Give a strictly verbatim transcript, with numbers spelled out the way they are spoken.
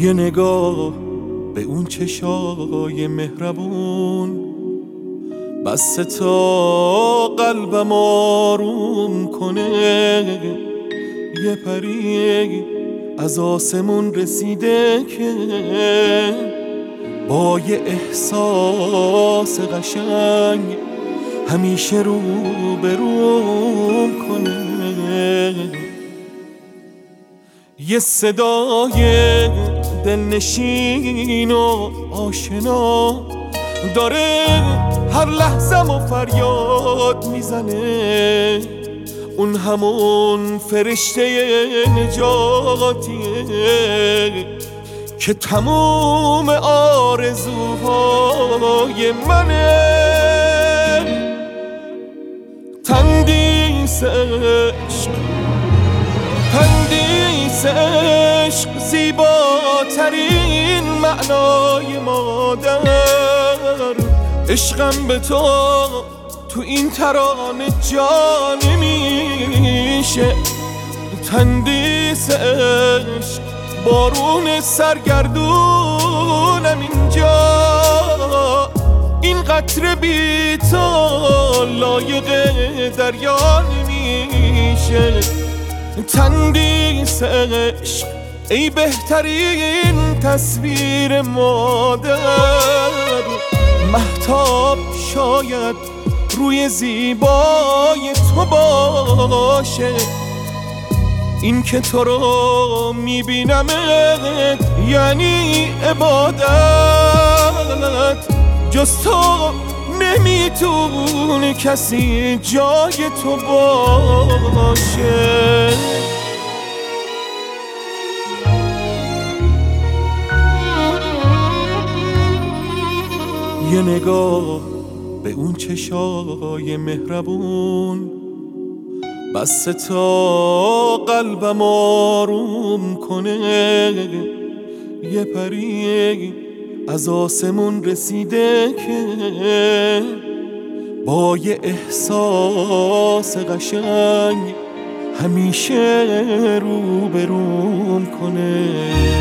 یه نگاه به اون چشای مهربون بسته تا قلبم آروم کنه. یه پری از آسمون رسیده که با یه احساس قشنگ همیشه رو به روم کنه. یه صدای دلنشین و آشنا داره هر لحظه‌مو فریاد میزنه. اون همون فرشته نجاتیه که تموم آرزوهای منه. تندیس عشق تندیس عشق زیباترین معنای مادر. عشقم به تو تو این ترانه جا نمیشه. تندیس عشق بارون سرگردونم اینجا. این قطره بی تو لایق دریا نمیشه. تندیس عشق ای بهترین تصویر مادر. مهتاب شاید روی زیبای تو باشه. این که تو رو میبینمت یعنی عبادت. جز تو نمیتونه کسی جای تو باشه. یه نگاه به اون چشای مهربون بسته تا قلبم آروم کنه. یه پری از آسمون رسیده که با یه احساس قشنگ همیشه رو به روم کنه.